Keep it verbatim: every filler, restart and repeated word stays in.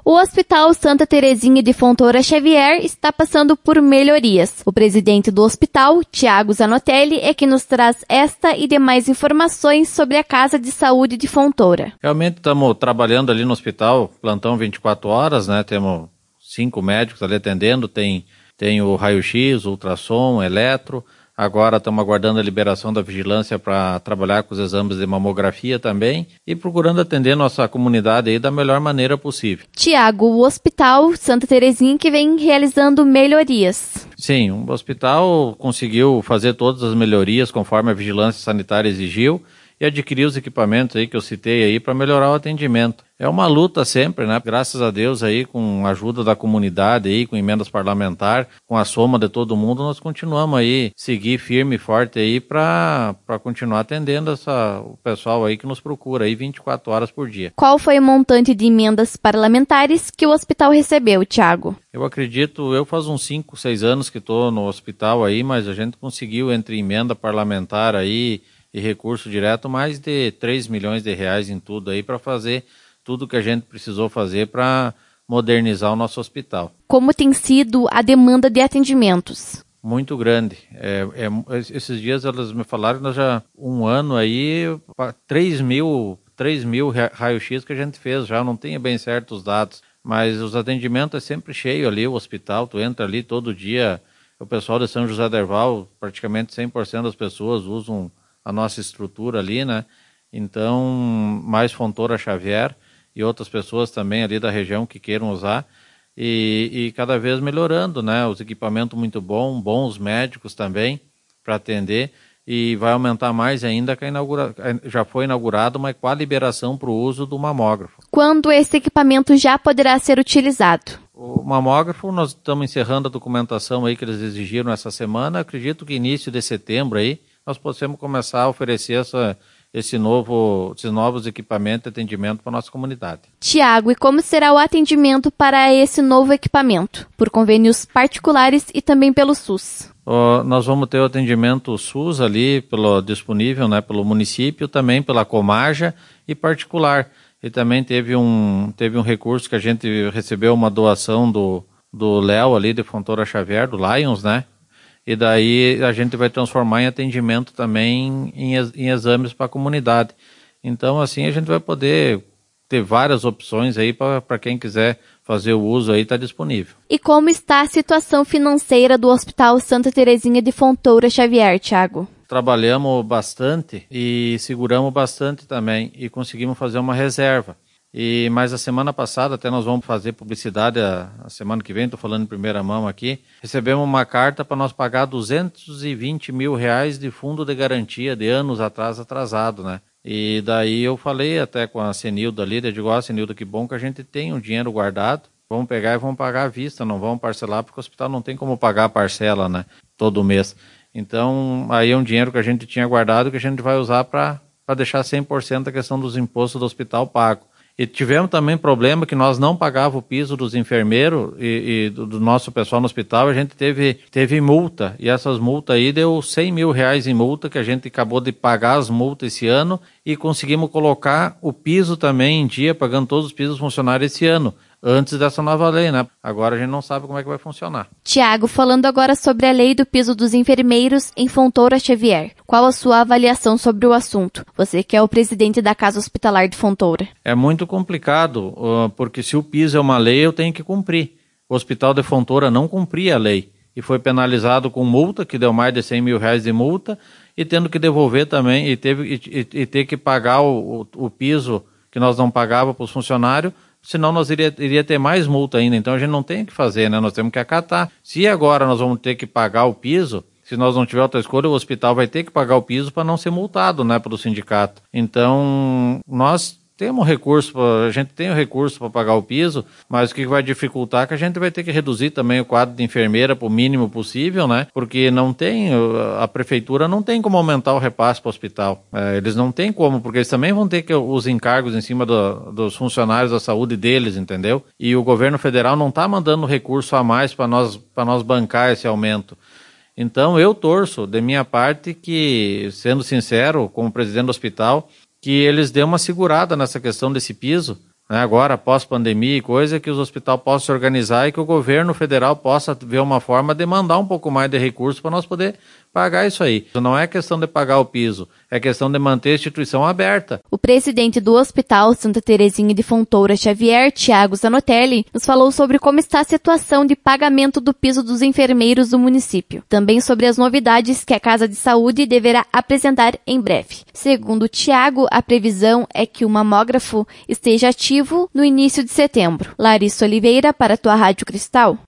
O Hospital Santa Terezinha de Fontoura Xavier está passando por melhorias. O presidente do hospital, Tiago Zanotelli, é que nos traz esta e demais informações sobre a Casa de Saúde de Fontoura. Realmente estamos trabalhando ali no hospital, plantão vinte e quatro horas, né? Temos cinco médicos ali atendendo, tem, tem o raio-x, ultrassom, eletro. Agora estamos aguardando a liberação da vigilância para trabalhar com os exames de mamografia também e procurando atender nossa comunidade aí da melhor maneira possível. Tiago, o Hospital Santa Terezinha que vem realizando melhorias. Sim, o hospital conseguiu fazer todas as melhorias conforme a vigilância sanitária exigiu e adquirir os equipamentos aí que eu citei aí para melhorar o atendimento. É uma luta sempre, né? Graças a Deus aí, com a ajuda da comunidade aí, com emendas parlamentares, com a soma de todo mundo, nós continuamos aí, seguir firme e forte aí para para continuar atendendo essa, o pessoal aí que nos procura aí vinte e quatro horas por dia. Qual foi o montante de emendas parlamentares que o hospital recebeu, Tiago? Eu acredito, eu faz uns cinco, seis anos que estou no hospital aí, mas a gente conseguiu entre emenda parlamentar aí e recurso direto mais de três milhões de reais em tudo aí para fazer tudo que a gente precisou fazer para modernizar o nosso hospital. Como tem sido a demanda de atendimentos? Muito grande. É, é, esses dias elas me falaram que nós já um ano aí, três mil, três mil raio-x que a gente fez, já não tenho bem certo os dados, mas os atendimentos é sempre cheio ali, o hospital, tu entra ali todo dia, o pessoal de São José do Herval, praticamente cem por cento das pessoas usam a nossa estrutura ali, né? Então, mais Fontoura Xavier e outras pessoas também ali da região que queiram usar e, e cada vez melhorando, né? Os equipamentos muito bons, bons médicos também para atender e vai aumentar mais ainda que a inaugura... já foi inaugurado, mas com a liberação para o uso do mamógrafo. Quando esse equipamento já poderá ser utilizado? O mamógrafo, nós estamos encerrando a documentação aí que eles exigiram essa semana, acredito que início de setembro aí, nós possamos começar a oferecer essa, esse novo, esses novos equipamentos de atendimento para a nossa comunidade. Tiago, e como será o atendimento para esse novo equipamento? Por convênios particulares e também pelo SUS? Uh, nós vamos ter o atendimento SUS ali pelo, disponível, né, pelo município, também pela Comaja e particular. E também teve um, teve um recurso que a gente recebeu uma doação do, do Léo ali de Fontoura Xavier, do Lions, né? E daí a gente vai transformar em atendimento também em, em exames para a comunidade. Então, assim, a gente vai poder ter várias opções aí para quem quiser fazer o uso aí, está disponível. E como está a situação financeira do Hospital Santa Terezinha de Fontoura Xavier, Tiago? Trabalhamos bastante e seguramos bastante também e conseguimos fazer uma reserva. E, mas a semana passada, até nós vamos fazer publicidade a, a semana que vem, estou falando em primeira mão aqui, recebemos uma carta para nós pagar duzentos e vinte mil reais de fundo de garantia de anos atrás atrasado, né? E daí eu falei até com a Senilda ali, eu digo, ó, Senilda, que bom que a gente tem um dinheiro guardado, vamos pegar e vamos pagar à vista, não vamos parcelar, porque o hospital não tem como pagar a parcela, né, todo mês. Então, aí é um dinheiro que a gente tinha guardado que a gente vai usar para para deixar cem por cento a questão dos impostos do hospital pago. E tivemos também problema que nós não pagávamos o piso dos enfermeiros e, e do, do nosso pessoal no hospital, a gente teve, teve multa, e essas multas aí deu cem mil reais em multa, que a gente acabou de pagar as multas esse ano, e conseguimos colocar o piso também em dia, pagando todos os pisos funcionários esse ano, antes dessa nova lei, né? Agora a gente não sabe como é que vai funcionar. Tiago, falando agora sobre a lei do piso dos enfermeiros em Fontoura Xavier, qual a sua avaliação sobre o assunto? Você que é o presidente da Casa Hospitalar de Fontoura. É muito complicado, porque se o piso é uma lei, eu tenho que cumprir. O Hospital de Fontoura não cumpria a lei e foi penalizado com multa, que deu mais de cem mil reais de multa, e tendo que devolver também, e, teve, e, e, e ter que pagar o, o, o piso que nós não pagávamos para os funcionários, senão nós iria, iria ter mais multa ainda. Então a gente não tem o que fazer, né? Nós temos que acatar. Se agora nós vamos ter que pagar o piso, se nós não tiver outra escolha, o hospital vai ter que pagar o piso para não ser multado, né, pelo sindicato. Então, nós temos recurso, a gente tem o recurso para pagar o piso, mas o que vai dificultar é que a gente vai ter que reduzir também o quadro de enfermeira para o mínimo possível, né? Porque não tem, a prefeitura não tem como aumentar o repasse para o hospital. É, eles não têm como, porque eles também vão ter que os encargos em cima do, dos funcionários da saúde deles, entendeu? E o governo federal não está mandando recurso a mais para nós, para nós bancar esse aumento. Então eu torço, de minha parte, que, sendo sincero, como presidente do hospital, que eles dêem uma segurada nessa questão desse piso, né, agora após pandemia e coisa, que os hospitais possam se organizar e que o governo federal possa ver uma forma de mandar um pouco mais de recursos para nós poder pagar isso aí. Não é questão de pagar o piso, é questão de manter a instituição aberta. O presidente do Hospital Santa Terezinha de Fontoura Xavier, Tiago Zanotelli, nos falou sobre como está a situação de pagamento do piso dos enfermeiros do município. Também sobre as novidades que a Casa de Saúde deverá apresentar em breve. Segundo Tiago, a previsão é que o mamógrafo esteja ativo no início de setembro. Larissa Oliveira, para a tua Rádio Cristal.